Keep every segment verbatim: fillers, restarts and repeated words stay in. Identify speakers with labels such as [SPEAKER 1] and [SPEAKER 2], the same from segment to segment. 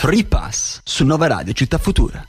[SPEAKER 1] Free Pass su Nova Radio Città Futura.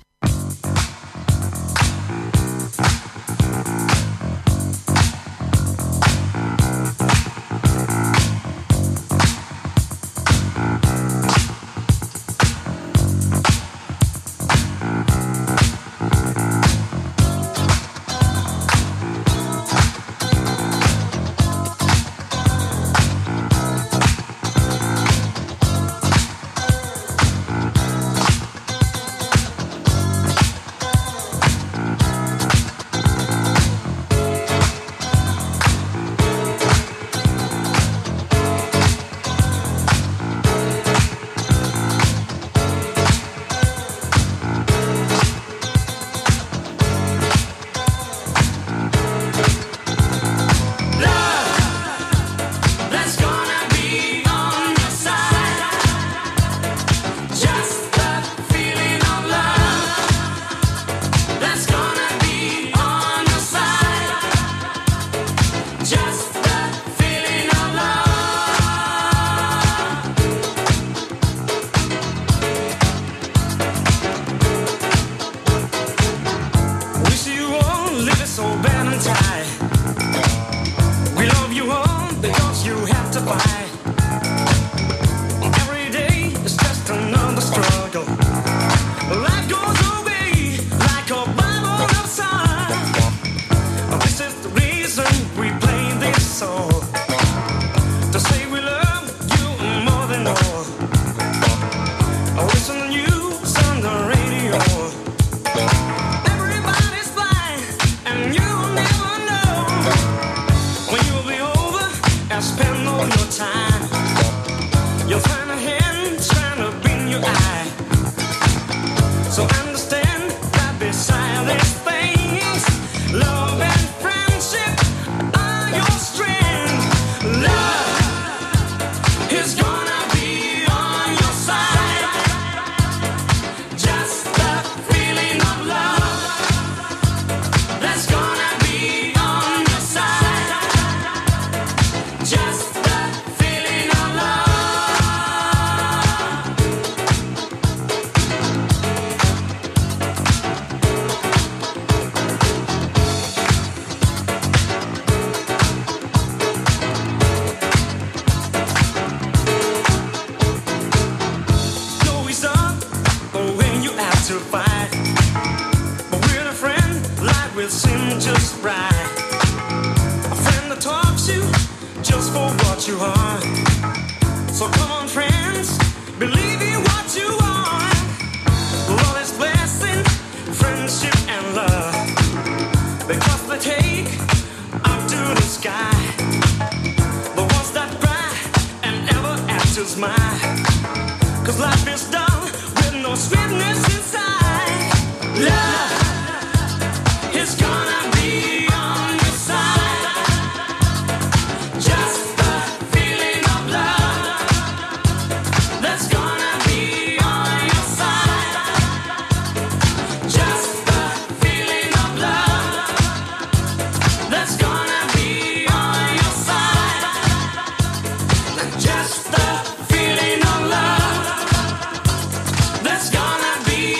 [SPEAKER 2] Just the feeling of love that's gonna be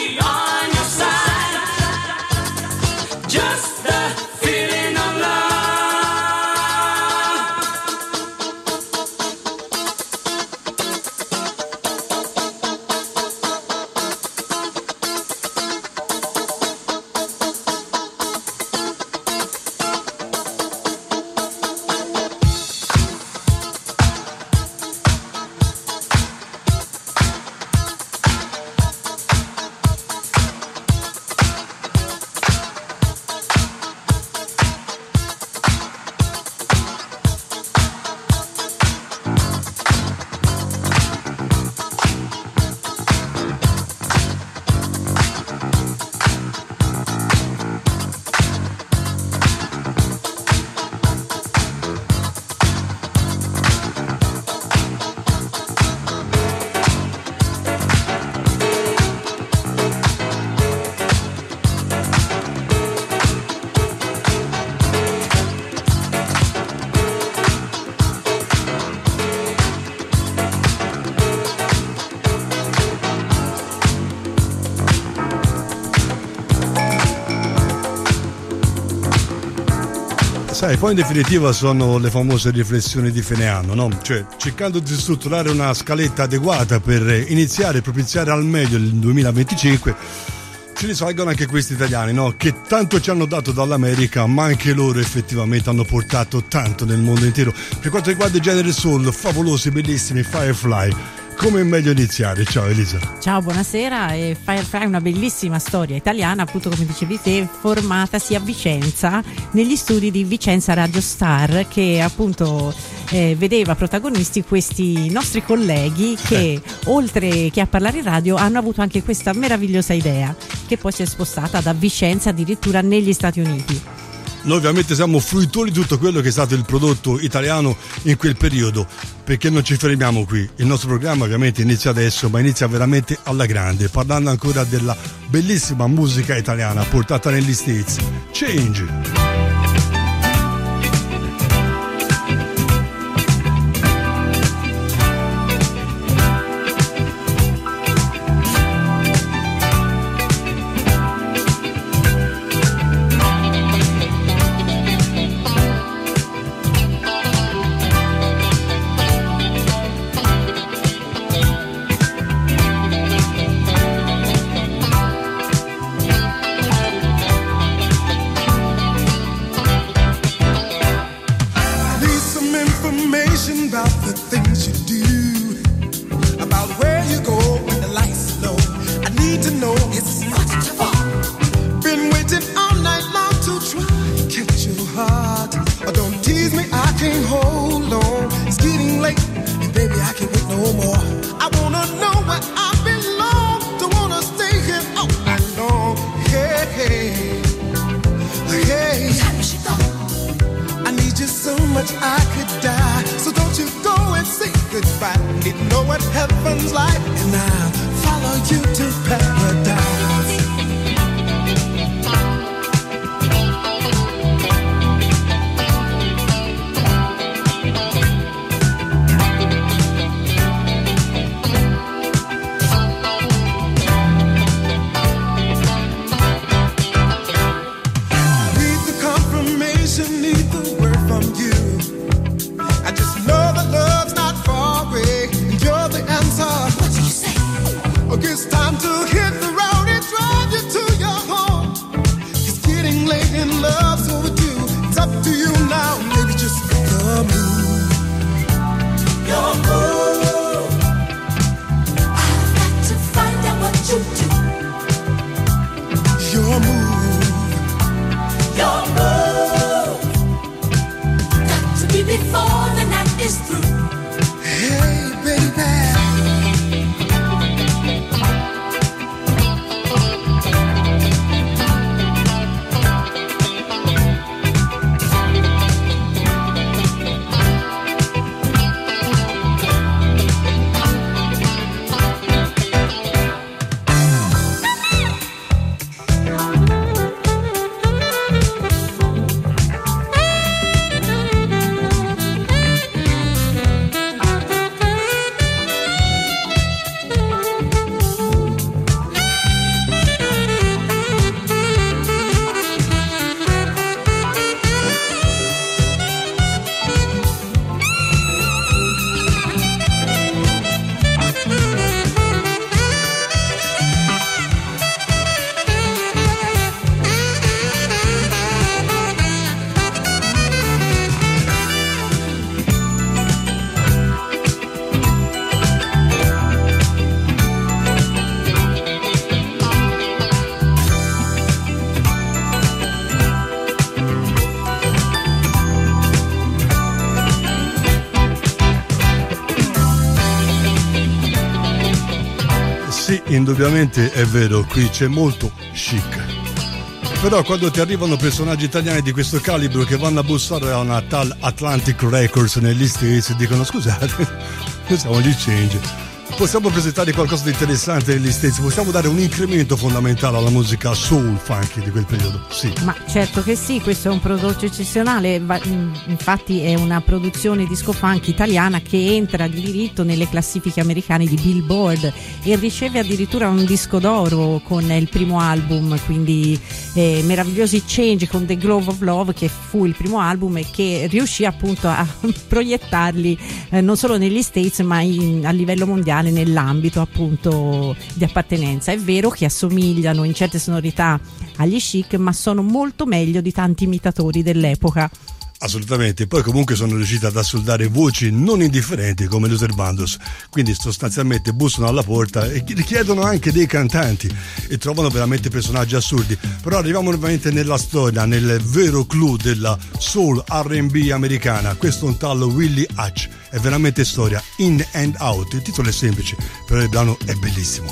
[SPEAKER 2] Sai, poi in definitiva sono le famose riflessioni di fine anno, no? Cioè, cercando di strutturare una scaletta adeguata per iniziare e propiziare al meglio il duemilaventicinque, ci risalgono anche questi italiani, no? Che tanto ci hanno dato dall'America, ma anche loro effettivamente hanno portato tanto nel mondo intero. Per quanto riguarda il genere soul, favolosi, bellissimi Firefly. Come è meglio iniziare? Ciao Elisa.
[SPEAKER 3] Ciao, buonasera. E Firefly è una bellissima storia italiana, appunto come dicevi te, formatasi a Vicenza negli studi di Vicenza Radio Star, che appunto eh, vedeva protagonisti questi nostri colleghi che eh. oltre che a parlare in radio hanno avuto anche questa meravigliosa idea, che poi si è spostata da Vicenza addirittura negli Stati Uniti.
[SPEAKER 2] Noi ovviamente siamo fruitori di tutto quello che è stato il prodotto italiano in quel periodo, perché non ci fermiamo qui. Il nostro programma ovviamente inizia adesso, ma inizia veramente alla grande, parlando ancora della bellissima musica italiana portata negli States. Change! Indubbiamente è vero, qui c'è molto chic. Però quando ti arrivano personaggi italiani di questo calibro che vanno a bussare a una tal Atlantic Records negli States e dicono scusate, noi siamo gli Change, possiamo presentare qualcosa di interessante negli States, possiamo dare un incremento fondamentale alla musica soul funky di quel periodo, sì.
[SPEAKER 3] Ma certo che sì, questo è un prodotto eccezionale, infatti è una produzione disco funk italiana che entra di diritto nelle classifiche americane di Billboard e riceve addirittura un disco d'oro con il primo album, quindi eh, meravigliosi Change con The Glove of Love, che fu il primo album e che riuscì appunto a proiettarli eh, non solo negli States ma in, a livello mondiale nell'ambito appunto di appartenenza. È vero che assomigliano in certe sonorità agli Chic, ma sono molto meglio di tanti imitatori dell'epoca.
[SPEAKER 2] Assolutamente, poi comunque sono riusciti ad assoldare voci non indifferenti come Luther Vandross, quindi sostanzialmente bussano alla porta e richiedono anche dei cantanti e trovano veramente personaggi assurdi. Però arriviamo nuovamente nella storia, nel vero clou della soul R and B americana. Questo è un tal Willie Hutch, è veramente storia, In and Out. Il titolo è semplice, però il brano è bellissimo.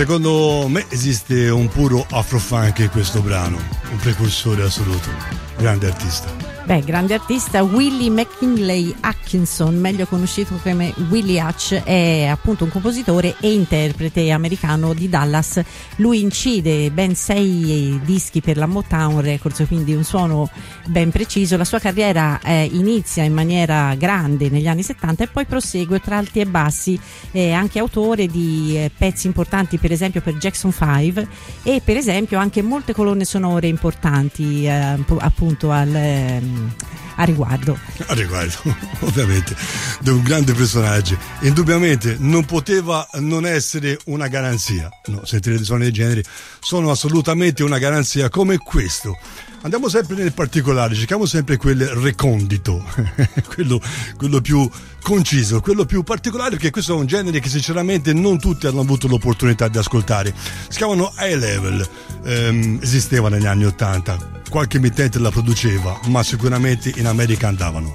[SPEAKER 2] Secondo me esiste un puro afrofunk in questo brano, un precursore assoluto, grande artista.
[SPEAKER 3] Beh, grande artista. Willie McKinley Atkinson, meglio conosciuto come Willie Hutch, è appunto un compositore e interprete americano di Dallas. Lui incide ben sei dischi per la Motown Records, quindi un suono ben preciso. La sua carriera eh, inizia in maniera grande negli anni settanta e poi prosegue tra alti e bassi. È anche autore di eh, pezzi importanti, per esempio per Jackson five, e per esempio anche molte colonne sonore importanti eh, appunto al eh, a riguardo.
[SPEAKER 2] A riguardo, ovviamente, di un grande personaggio. Indubbiamente non poteva non essere una garanzia. No, sentire dei suoni del genere sono assolutamente una garanzia, come questo. Andiamo sempre nel particolare, cerchiamo sempre quel recondito, quello, quello più conciso, quello più particolare, perché questo è un genere che sinceramente non tutti hanno avuto l'opportunità di ascoltare. Si chiamano high level, ehm, esisteva negli anni ottanta, qualche emittente la produceva, ma sicuramente in America andavano.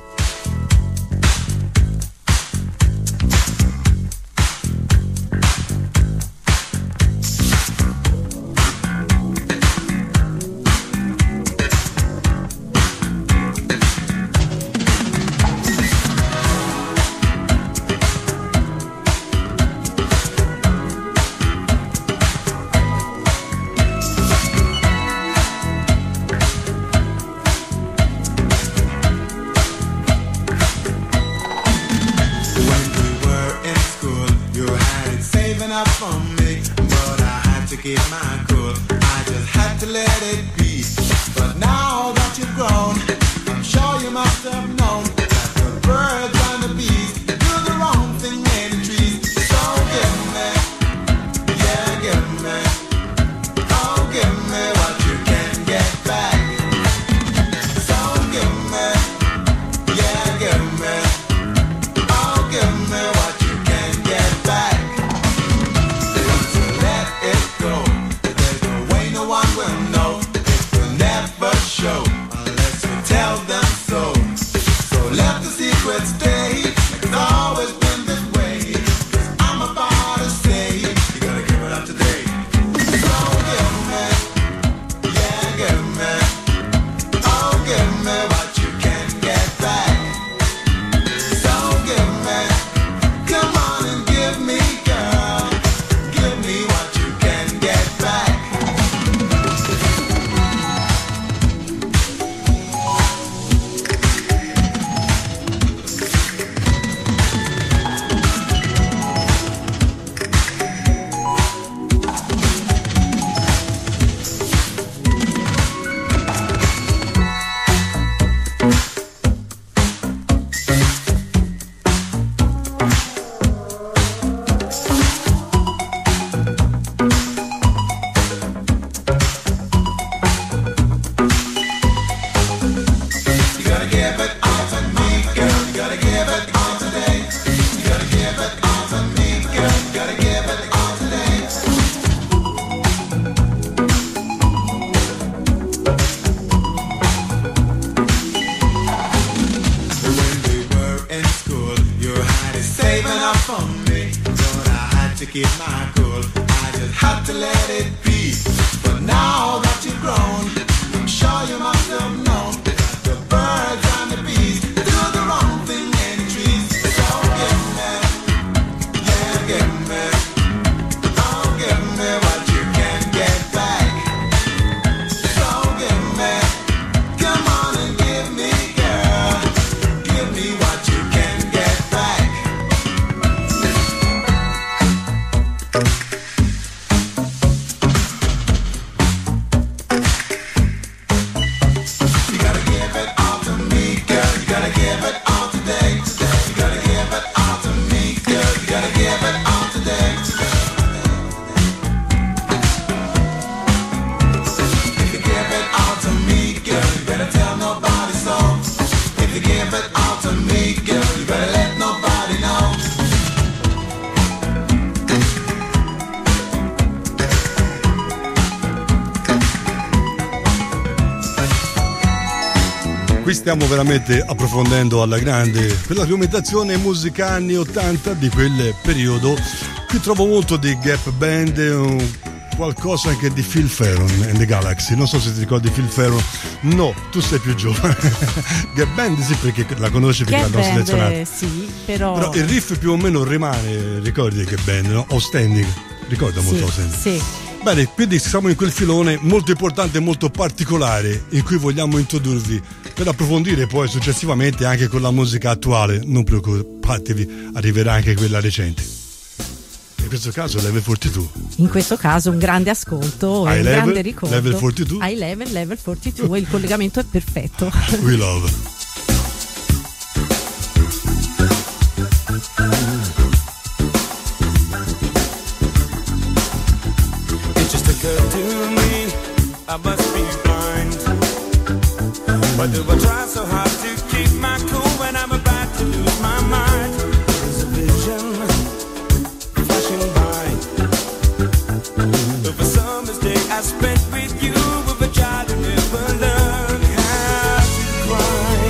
[SPEAKER 2] Qui stiamo veramente approfondendo alla grande quella strumentazione musica anni ottanta di quel periodo Qui trovo molto di Gap Band, un, qualcosa anche di Phil Ferron and the Galaxy. Non so se ti ricordi Phil Ferron. No, tu sei più giovane. Gap Band sì, perché la conosci perché
[SPEAKER 3] Gap
[SPEAKER 2] l'abbiamo
[SPEAKER 3] Band,
[SPEAKER 2] selezionata.
[SPEAKER 3] sì, però...
[SPEAKER 2] però il riff più o meno rimane, ricordi Gap Band, no? Outstanding, ricorda molto
[SPEAKER 3] sì,
[SPEAKER 2] Outstanding.
[SPEAKER 3] Sì.
[SPEAKER 2] Bene, quindi siamo in quel filone molto importante e molto particolare in cui vogliamo introdurvi per approfondire poi successivamente anche con la musica attuale. Non preoccupatevi, arriverà anche quella recente. In questo caso Level quarantadue.
[SPEAKER 3] In questo caso un grande ascolto e
[SPEAKER 2] High
[SPEAKER 3] un
[SPEAKER 2] level,
[SPEAKER 3] grande ricordo.
[SPEAKER 2] Level quarantadue.
[SPEAKER 3] High level, level quarantadue, il collegamento è perfetto.
[SPEAKER 2] We love.
[SPEAKER 4] It just occurred to me I must be blind. Why do I try so hard to keep my cool when I'm about to lose my mind? There's a vision flashing by of a summer's day I spent with you, with a child who never learned how to cry.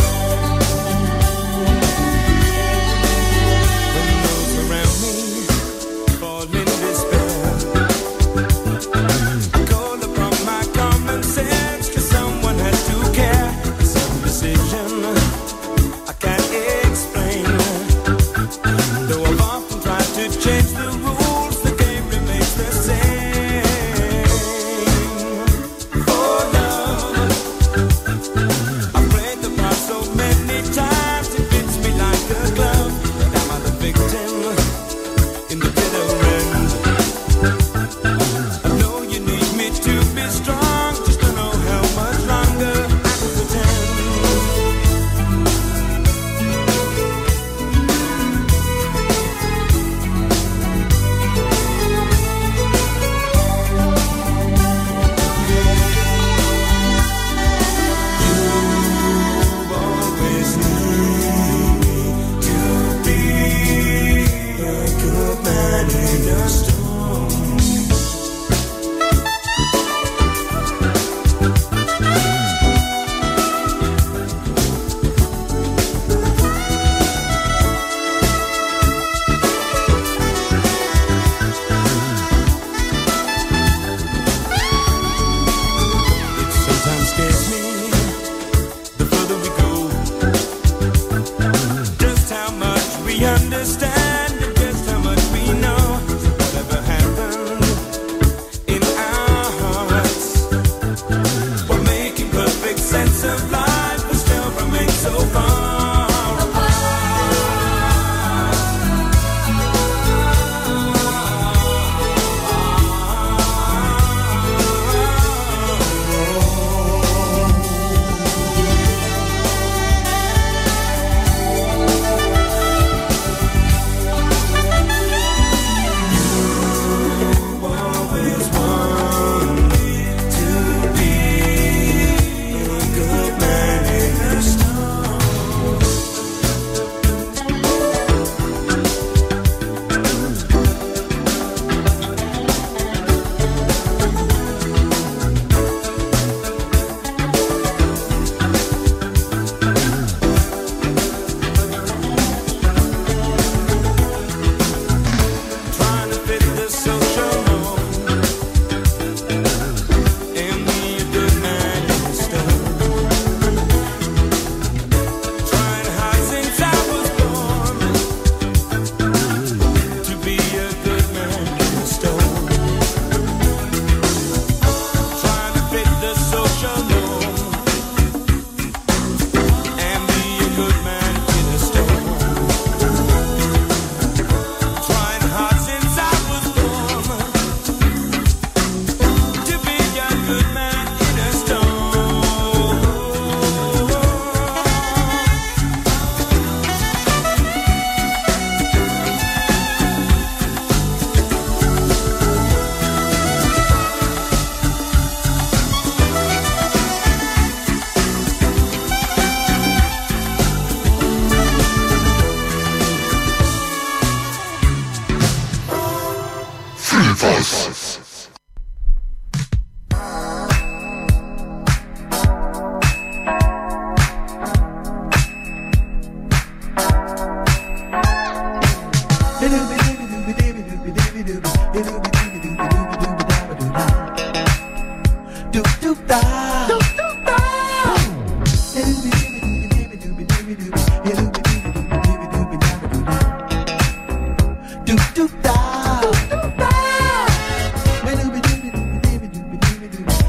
[SPEAKER 4] When those around me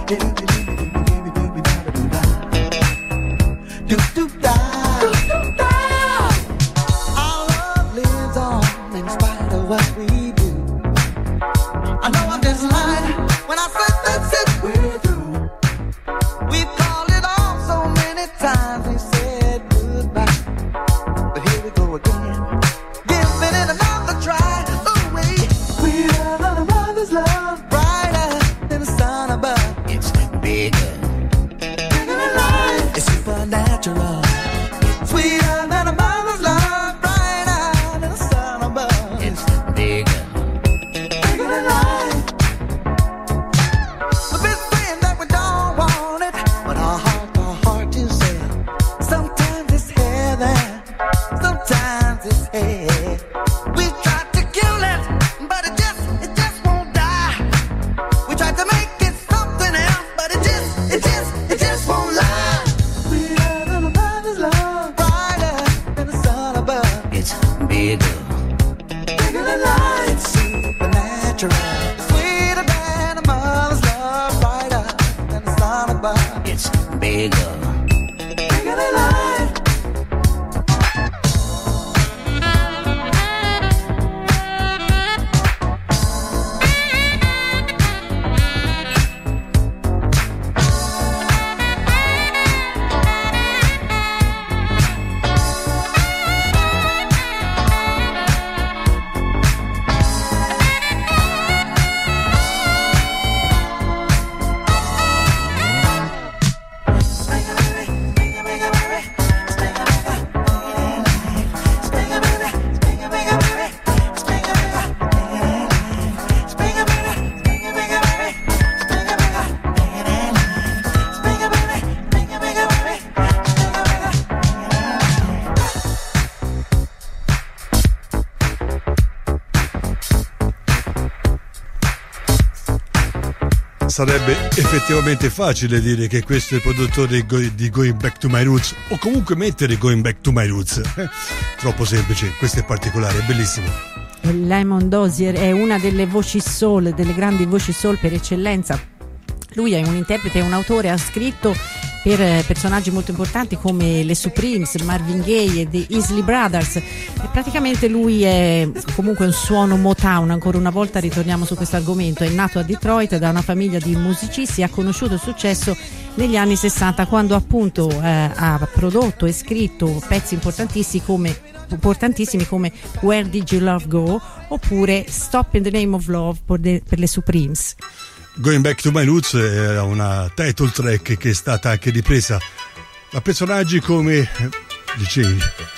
[SPEAKER 2] Sarebbe effettivamente facile dire che questo è il produttore di Going Back to My Roots, o comunque mettere Going Back to My Roots. Eh, troppo semplice, questo è particolare, è bellissimo.
[SPEAKER 3] Lemon Dozier è una delle voci soul, delle grandi voci soul per eccellenza. Lui è un interprete e un autore, ha scritto per personaggi molto importanti come le Supremes, Marvin Gaye e The Isley Brothers, e praticamente lui è comunque un suono Motown. Ancora una volta ritorniamo su questo argomento. È nato a Detroit da una famiglia di musicisti, ha conosciuto il successo negli anni sessanta, quando appunto eh, ha prodotto e scritto pezzi importantissimi come importantissimi come Where Did Your Love Go oppure Stop in the Name of Love per, de, per le Supremes.
[SPEAKER 2] Going Back to My Roots era una title track che è stata anche ripresa da personaggi come, dicevi,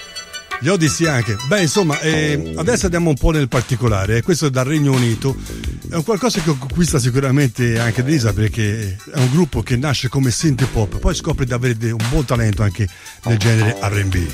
[SPEAKER 2] gli Odyssey anche. Beh, insomma, eh, adesso andiamo un po' nel particolare. Questo è dal Regno Unito, è un qualcosa che conquista sicuramente anche Elisa, perché è un gruppo che nasce come synth pop, poi scopre di avere un buon talento anche nel genere R and B.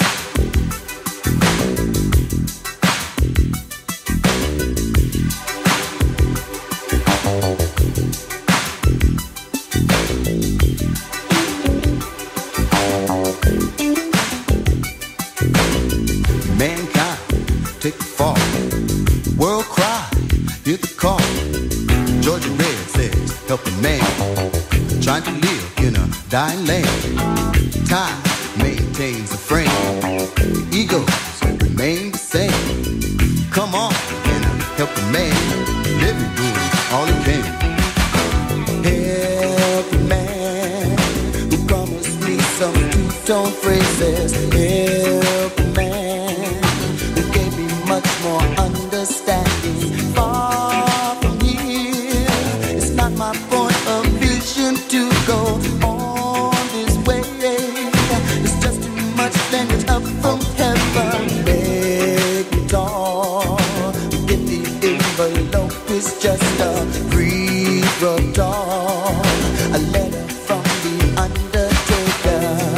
[SPEAKER 5] Take the fall, world cry, hear the call. Georgia Red says, help a man trying to live in a dying land. Time maintains a frame, egos remain the same. Come on, and help a man live and do all he can. Help a man who promised me some two-tone phrases. Help a man much more understanding. Far from here, it's not my point of vision to go on this way. It's just too much language up from heaven. Make me talk. Get the envelope is just a brief rub doll. A letter from the undertaker.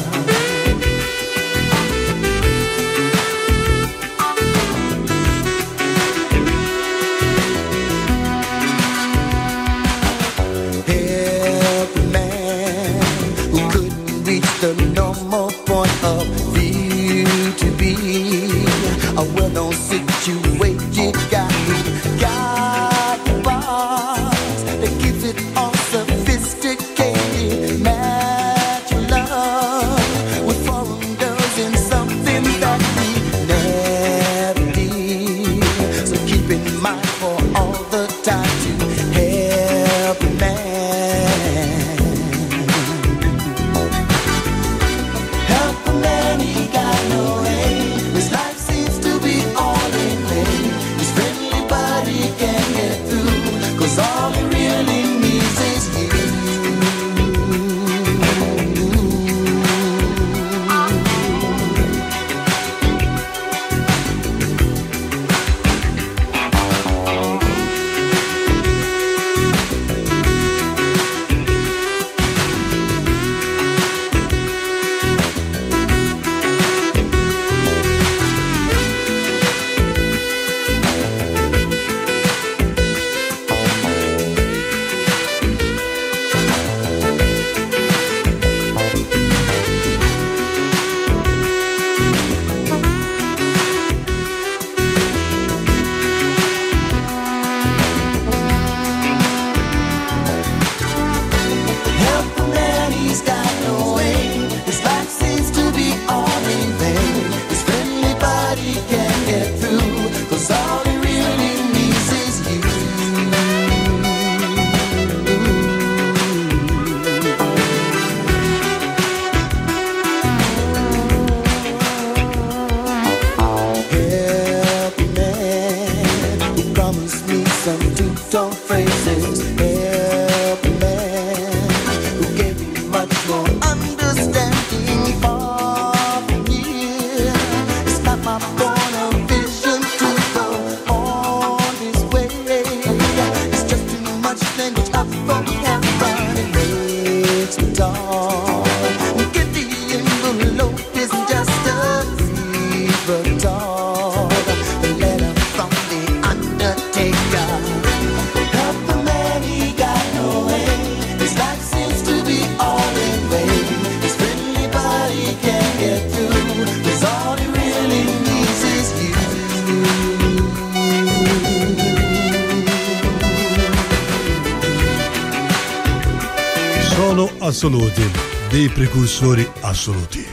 [SPEAKER 5] The normal point of view to be a well-known situation. Got me, got the box that gives it all sufficient. all he really needs is you.
[SPEAKER 2] Assoluti, dei precursori assoluti.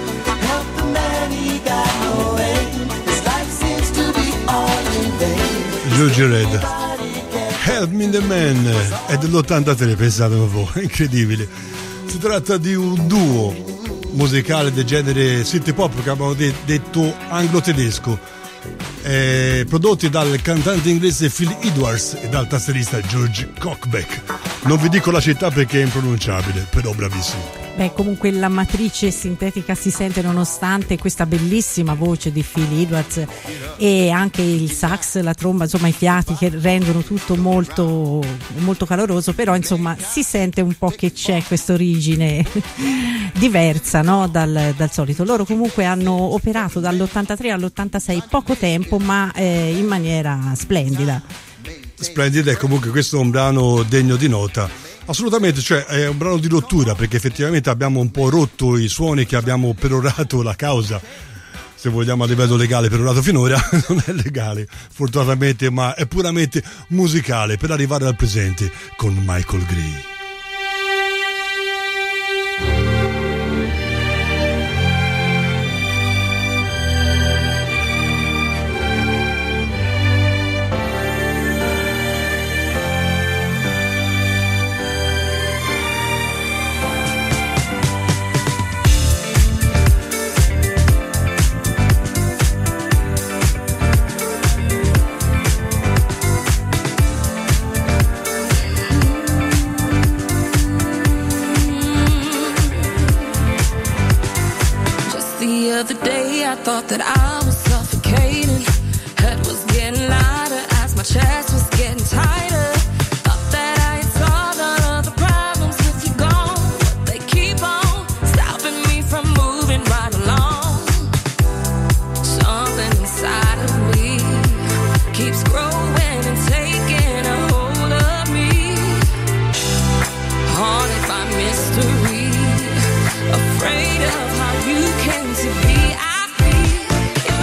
[SPEAKER 2] George Red, Help Me the Man, è dell'ottantatré, pensate un po', è incredibile. Si tratta di un duo musicale del genere city pop che abbiamo de- detto anglo-tedesco, eh, prodotti dal cantante inglese Phil Edwards e dal tastierista George Cockbeck. Non vi dico la città perché è impronunciabile, però bravissimo.
[SPEAKER 3] Beh, comunque la matrice sintetica si sente nonostante questa bellissima voce di Phil Edwards e anche il sax, la tromba, insomma i fiati che rendono tutto molto, molto caloroso, però insomma si sente un po' che c'è questa origine diversa, no? dal, dal solito. Loro comunque hanno operato dall'ottantatré all'ottantasei, poco tempo, ma eh, in maniera splendida.
[SPEAKER 2] Splendida, e comunque questo è un brano degno di nota. Assolutamente, cioè è un brano di rottura, perché effettivamente abbiamo un po' rotto i suoni che abbiamo perorato la causa, se vogliamo a livello legale perorato finora, non è legale fortunatamente, ma è puramente musicale, per arrivare al presente con Michael Gray.
[SPEAKER 6] The other day I thought that I was suffocating. Head was getting lighter as my chest was getting tighter. Thought that I had solved all of the problems with you gone, but they keep on stopping me from moving right along. Something inside of me keeps growing and taking a hold of me. Haunted by mystery, afraid of how you came to be. I feel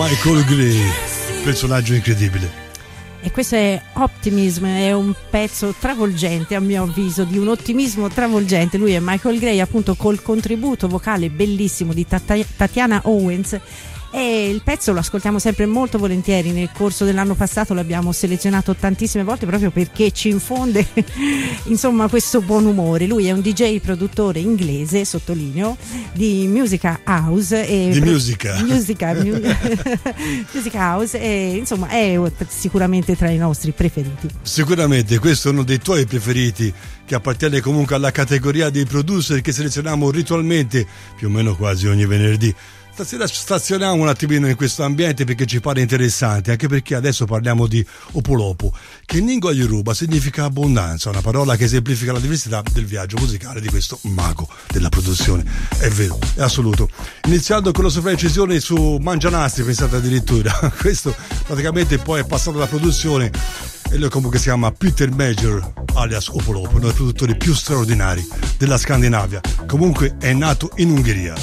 [SPEAKER 2] Michael Gray, personaggio incredibile.
[SPEAKER 3] E questo è Optimism, è un pezzo travolgente a mio avviso, di un ottimismo travolgente. Lui è Michael Gray, appunto, col contributo vocale bellissimo di Tat- Tatiana Owens. E il pezzo lo ascoltiamo sempre molto volentieri. Nel corso dell'anno passato l'abbiamo selezionato tantissime volte proprio perché ci infonde insomma questo buon umore. Lui è un D J produttore inglese, sottolineo, di musica house e
[SPEAKER 2] di musica
[SPEAKER 3] musica, mu- musica house, e insomma è sicuramente tra i nostri preferiti.
[SPEAKER 2] Sicuramente questo è uno dei tuoi preferiti, che appartiene comunque alla categoria dei producer che selezioniamo ritualmente più o meno quasi ogni venerdì. Stasera stazioniamo un attimino in questo ambiente perché ci pare interessante, anche perché adesso parliamo di Opolopo, che in lingua yoruba significa abbondanza, una parola che esemplifica la diversità del viaggio musicale di questo mago della produzione. È vero, è assoluto. Iniziando con la sua precisione su Mangianastri, pensate addirittura. Questo praticamente poi è passato alla produzione e lui comunque si chiama Peter Major alias Opolopo, uno dei produttori più straordinari della Scandinavia. Comunque è nato in Ungheria.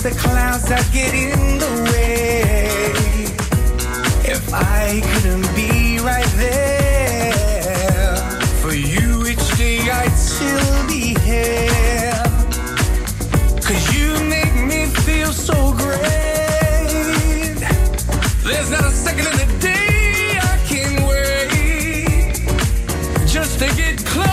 [SPEAKER 7] the clouds that get in the way. If I couldn't be right there for you each day, I'd still be here. 'Cause you make me feel so great. There's not a second in the day I can wait just to get close.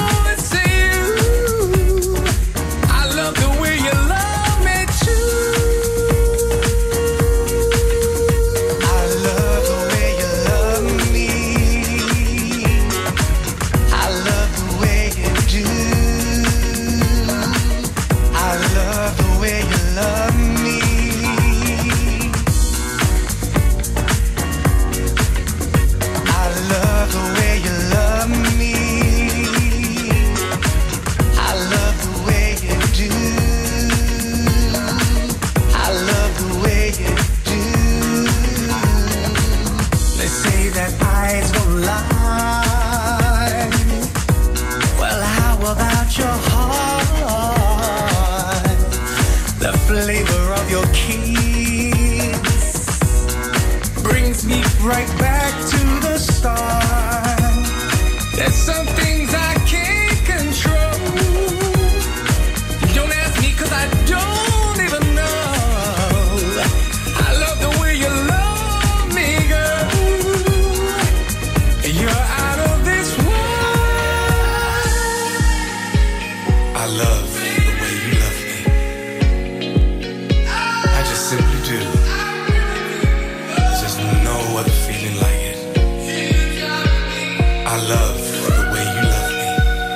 [SPEAKER 7] Right back to the start. There's some things I can't control. Don't ask me 'cause I don't even know. I love the way you love me, girl. You're out of this world. I love the way you love me. I just simply do. No other feeling like it. I love the way you love me.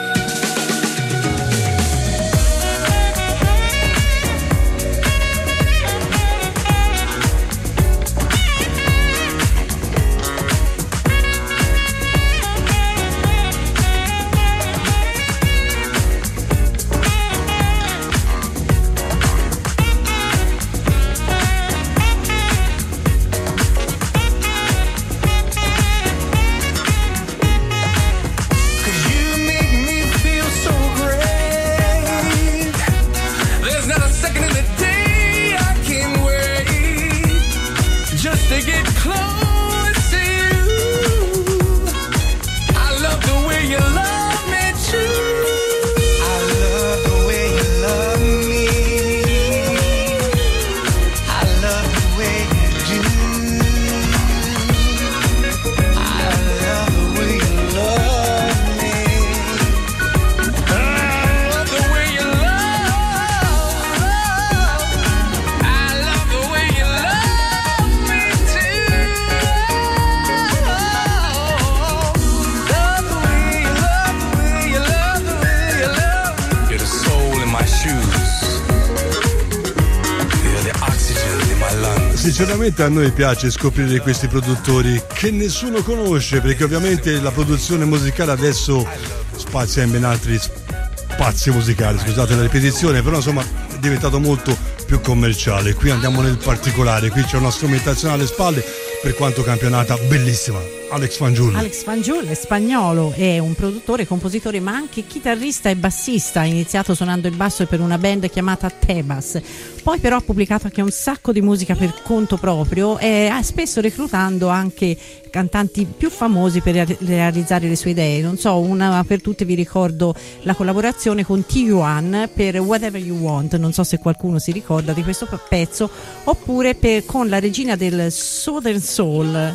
[SPEAKER 2] Sinceramente a noi piace scoprire questi produttori che nessuno conosce, perché ovviamente la produzione musicale adesso spazia in ben altri spazi musicali, scusate la ripetizione, però insomma è diventato molto più commerciale. Qui andiamo nel particolare, qui c'è una strumentazione alle spalle, per quanto campionata, bellissima. Alex Fanjul.
[SPEAKER 3] Alex Fanjul è spagnolo, è un produttore, compositore ma anche chitarrista e bassista. Ha iniziato suonando il basso per una band chiamata Tebas, poi però ha pubblicato anche un sacco di musica per conto proprio e spesso reclutando anche cantanti più famosi per realizzare le sue idee. Non so, una per tutte vi ricordo la collaborazione con T uno per Whatever You Want, non so se qualcuno si ricorda di questo pezzo, oppure per, con la regina del Southern Soul,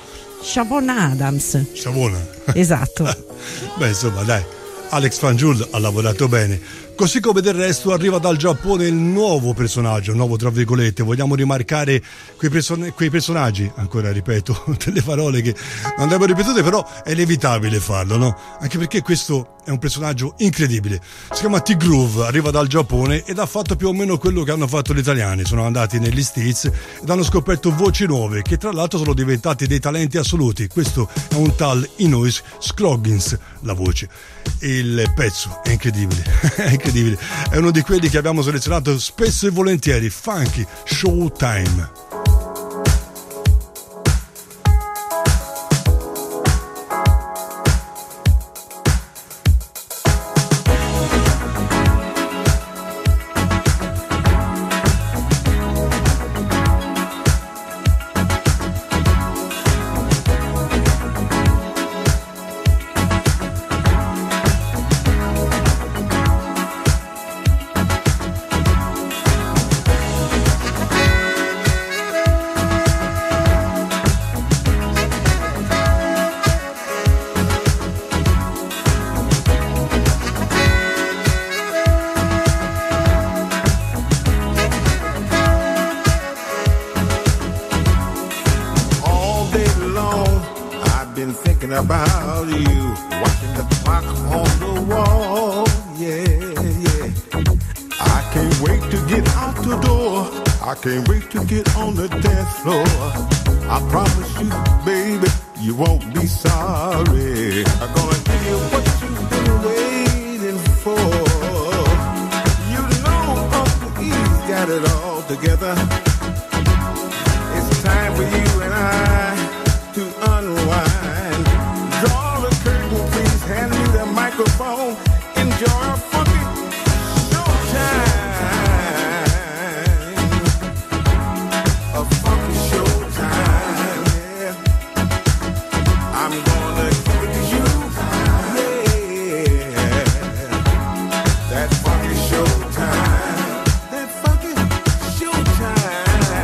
[SPEAKER 3] Siobhan Adams.
[SPEAKER 2] Siobhan.
[SPEAKER 3] Esatto.
[SPEAKER 2] Beh, insomma, dai, Alex Fanjul ha lavorato bene. Così come del resto arriva dal Giappone il nuovo personaggio, nuovo tra virgolette. Vogliamo rimarcare quei, person- quei personaggi, ancora ripeto, delle parole che non andrebbero ripetute, però è inevitabile farlo, no? Anche perché questo è un personaggio incredibile. Si chiama T-Groove, arriva dal Giappone ed ha fatto più o meno quello che hanno fatto gli italiani. Sono andati negli States ed hanno scoperto voci nuove, che tra l'altro sono diventati dei talenti assoluti. Questo è un tal Inois Scroggins, la voce. Il pezzo è incredibile, è incredibile. È uno di quelli che abbiamo selezionato spesso e volentieri, Funky Showtime.
[SPEAKER 8] been thinking about you, watching the clock on the wall. Yeah, yeah. I can't wait to get out the door. I can't wait to get on the dance floor. I promise you, baby, you won't be sorry. I'm gonna give you what you've been waiting for. You know Uncle E's got it all together. It's time for you and I to unwind. Draw the curtain, please, hand me the microphone. Enjoy a funky showtime. A funky showtime, yeah. I'm gonna give it to you, yeah. That funky showtime. That funky showtime.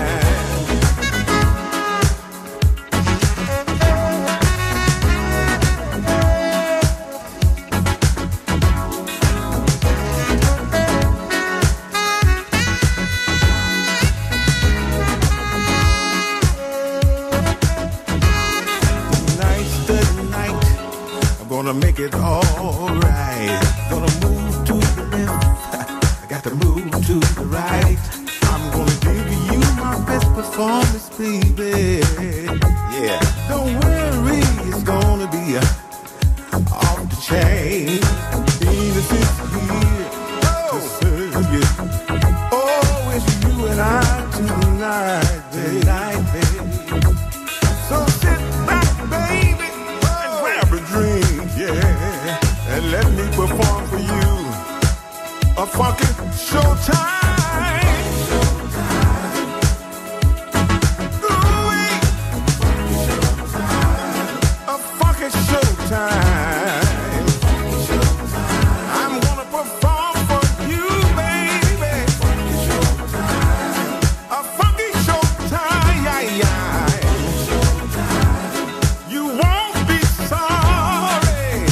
[SPEAKER 8] Gonna make it all right. Gonna move to the left. I got to move to the right. I'm gonna give you my best performance, baby. Yeah. Don't worry, it's gonna be uh, off the chain. Venus is here to serve you. Oh, it's you and I tonight, baby. Tonight, baby. So sit back, baby, and grab a drink. Yeah, and let me perform for you a funky showtime. Ooh-wee. A funky showtime. I'm gonna perform for you, baby. A funky showtime, yeah, yeah. You won't be sorry.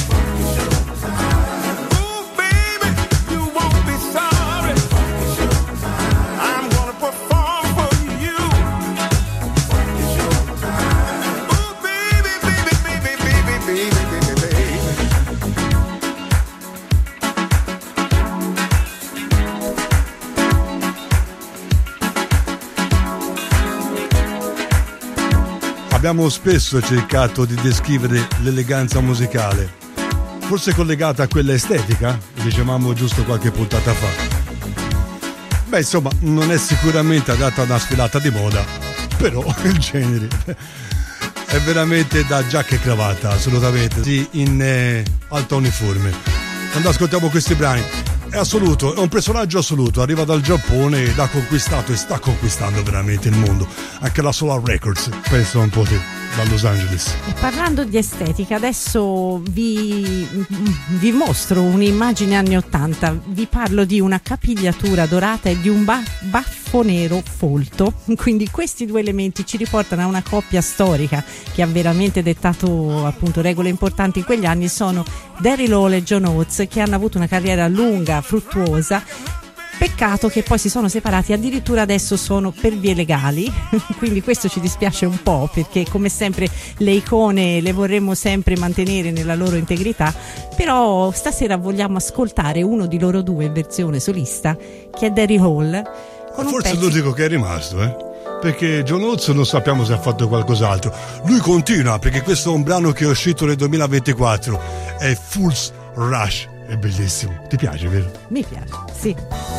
[SPEAKER 2] Abbiamo spesso cercato di descrivere l'eleganza musicale, forse collegata a quella estetica, dicevamo giusto qualche puntata fa. Beh, insomma, non è sicuramente adatta a una sfilata di moda, però il genere è veramente da giacca e cravatta, assolutamente, sì, in eh, alta uniforme. Quando ascoltiamo questi brani è assoluto, è un personaggio assoluto, arriva dal Giappone ed ha conquistato e sta conquistando veramente il mondo, anche la Solar Records, penso un po' te, da Los Angeles.
[SPEAKER 3] E parlando di estetica, adesso vi, vi mostro un'immagine anni ottanta, vi parlo di una capigliatura dorata e di un ba- baffo nero folto, quindi questi due elementi ci riportano a una coppia storica che ha veramente dettato appunto regole importanti in quegli anni. Sono Daryl Hall e John Oates, che hanno avuto una carriera lunga, fruttuosa. Peccato che poi si sono separati, addirittura adesso sono per vie legali, quindi questo ci dispiace un po', perché come sempre le icone le vorremmo sempre mantenere nella loro integrità, però stasera vogliamo ascoltare uno di loro due in versione solista, che è Daryl Hall. Con un
[SPEAKER 2] Forse
[SPEAKER 3] pezzo...
[SPEAKER 2] l'unico che è rimasto, eh? Perché John Oates non sappiamo se ha fatto qualcos'altro. Lui continua, perché questo è un brano che è uscito nel duemilaventiquattro, è Fool's Rush. È bellissimo, ti piace, vero?
[SPEAKER 3] Mi piace, sì.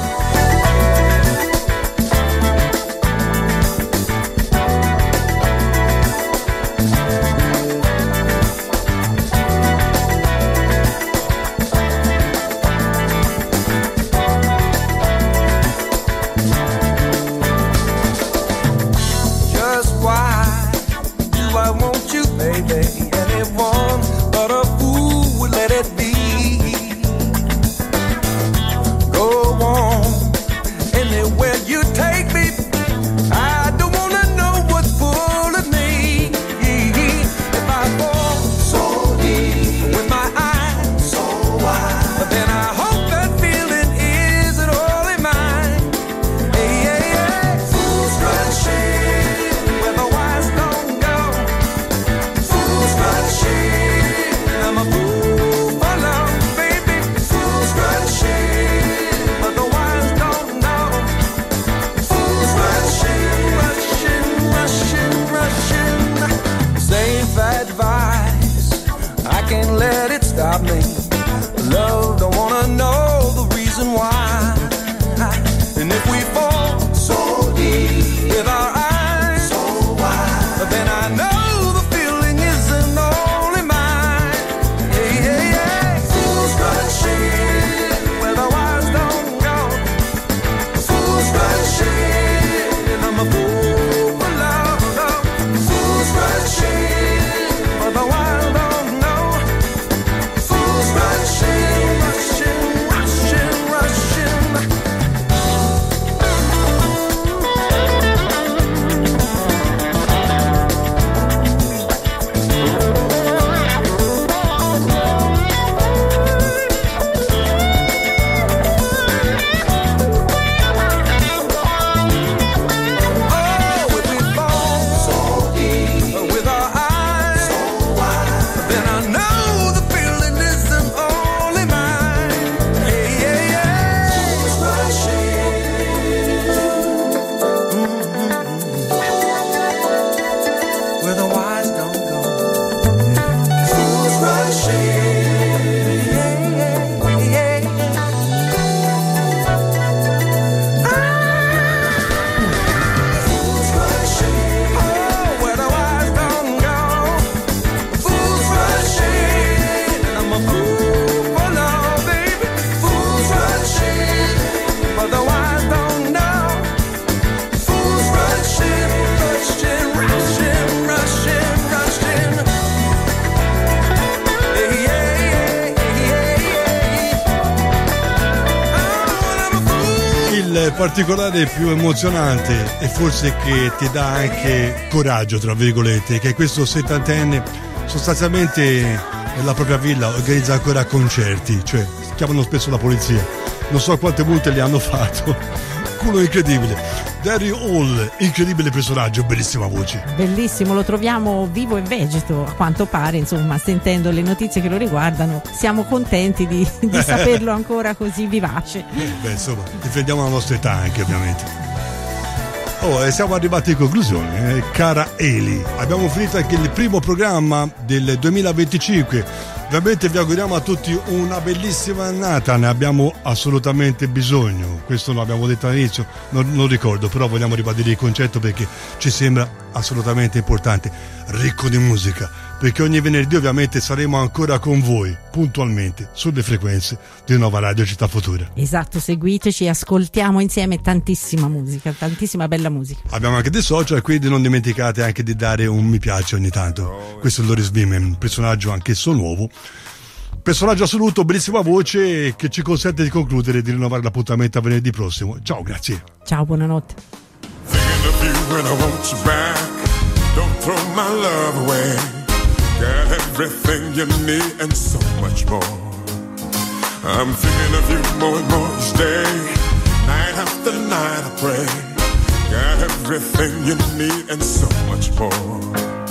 [SPEAKER 7] Just why do I want you, baby? Anyone but a fool would let it be. Go on. rushing. I'm a fool for love, baby. Fools rushing, but the wise don't know. Fools rushing, rushing, rushing, rushing. Safe advice, I can't let it stop me. Love don't wanna know the reason why. And if we fall so deep with our eyes so wide, then I know the feeling isn't only mine. Yeah, yeah, yeah. Fools rushing where the wise don't go. Fools rushing, and I'm a fool for love. love. Fools rushing where the wise don't know. Fools rushing, rushing, rushing, rushing.
[SPEAKER 2] Particolare più emozionante e forse che ti dà anche coraggio, tra virgolette, che questo settantenne sostanzialmente nella propria villa organizza ancora concerti, cioè chiamano spesso la polizia, non so quante multe le hanno fatto. Culo incredibile. Daryl Hall, incredibile personaggio, bellissima voce.
[SPEAKER 3] Bellissimo, lo troviamo vivo e vegeto, a quanto pare, insomma, sentendo le notizie che lo riguardano, siamo contenti di, di saperlo ancora così vivace.
[SPEAKER 2] Beh, insomma, difendiamo la nostra età anche, ovviamente. Oh, e siamo arrivati in conclusione, eh, cara Eli. Abbiamo finito anche il primo programma del duemilaventicinque. Ovviamente vi auguriamo a tutti una bellissima annata, ne abbiamo assolutamente bisogno. Questo lo abbiamo detto all'inizio, non, non ricordo, però vogliamo ribadire il concetto perché ci sembra assolutamente importante, ricco di musica, perché ogni venerdì ovviamente saremo ancora con voi, puntualmente, sulle frequenze di Nuova Radio Città Futura.
[SPEAKER 3] Esatto, seguiteci, ascoltiamo insieme tantissima musica, tantissima bella musica.
[SPEAKER 2] Abbiamo anche dei social, quindi non dimenticate anche di dare un mi piace ogni tanto. Questo è Loris Vimen, un personaggio anch'esso nuovo, personaggio assoluto, bellissima voce che ci consente di concludere e di rinnovare l'appuntamento a venerdì prossimo. Ciao, grazie.
[SPEAKER 3] Ciao, buonanotte.
[SPEAKER 8] Thinking of you when I want you back. Don't throw my love away. Got everything you need and so much more. I'm thinking of you more and more each day. Night after night I pray. Got everything you need and so much more.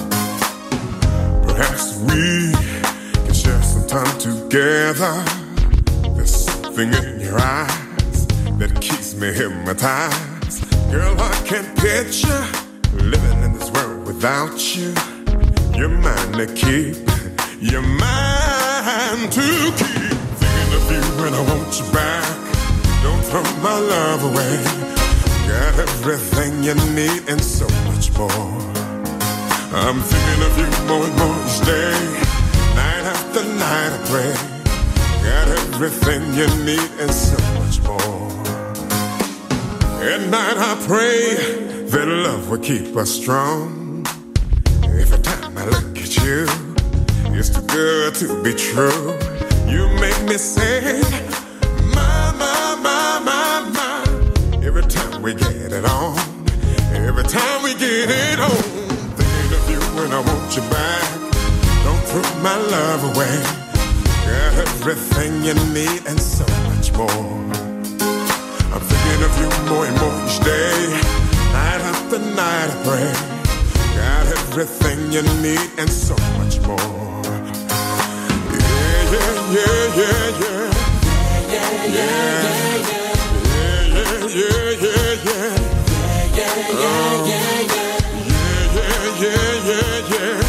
[SPEAKER 8] Perhaps we can share some time together. There's something in your eyes that keeps me hypnotized. Girl, I can't picture living in this world without you. You're mine to keep, you're mine to keep. Thinking of you when I want you back. Don't throw my love away. Got everything you need and so much more. I'm thinking of you more and more each day. Night after night I pray. Got everything you need and so much more. At night I pray that love will keep us strong. Every time I look at you, it's too good to be true. You make me say, my, my, my, my, my. Every time we get it on, every time we get it on. Thinking of you when I want you back. Don't throw my love away. Got everything you need and so much more. I'm thinking of you more and more each day. Night after night I pray. Got everything everything you need and so much more. Yeah, yeah, yeah, yeah, yeah. Yeah, yeah, yeah, yeah, yeah, yeah, yeah, yeah, yeah, yeah, yeah, yeah, yeah.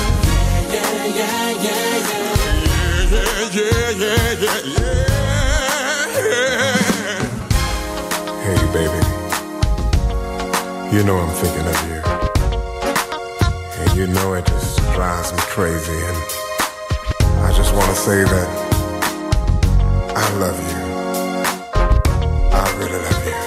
[SPEAKER 8] Yeah, yeah, yeah, yeah. Hey, baby, you know I'm thinking of you, and you know it just drives me crazy, and I just want to say that I love you. I really love you.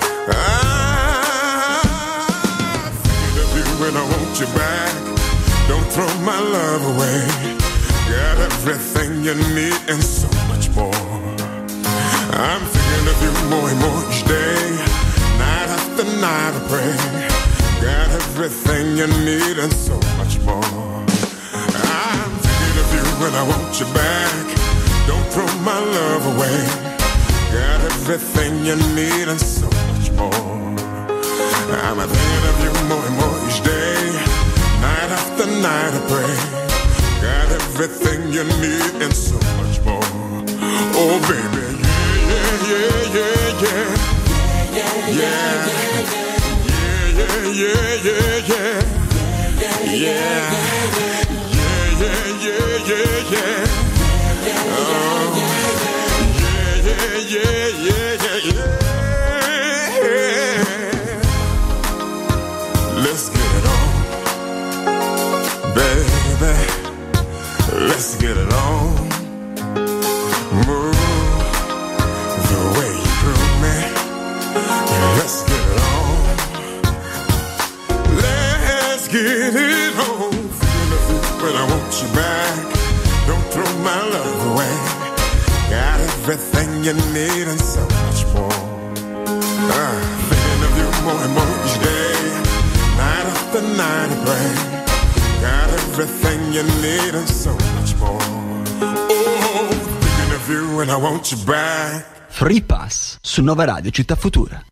[SPEAKER 8] I'm thinking of you and I want you back. Don't throw my love away. Got everything you need and so much more. I'm thinking of you more and more each day. Night after night I pray. Got everything you need and so much more. I'm thinking of you and I want you back. Don't throw my love away. Got everything you need and so much more. I'm thinking of you more and more each day. Night after night I pray. Got everything you need and so much more. Oh baby, yeah, yeah, yeah, yeah, yeah, yeah, yeah, yeah, yeah, yeah, yeah, yeah, yeah, yeah, yeah. Oh, yeah, yeah, yeah, yeah, yeah. Let's get it on, baby. Let's get it on. Move the way you prove me. Let's get it on. Let's get it on. Feeling of you, but I want you back. Don't throw my love away. Got everything you need and so much more. Uh, thinking of you more and more each day. Night after night I pray. Got everything you need and so much more. Oh, thinking of you and I want you back.
[SPEAKER 1] Free Pass su Nova Radio Città Futura.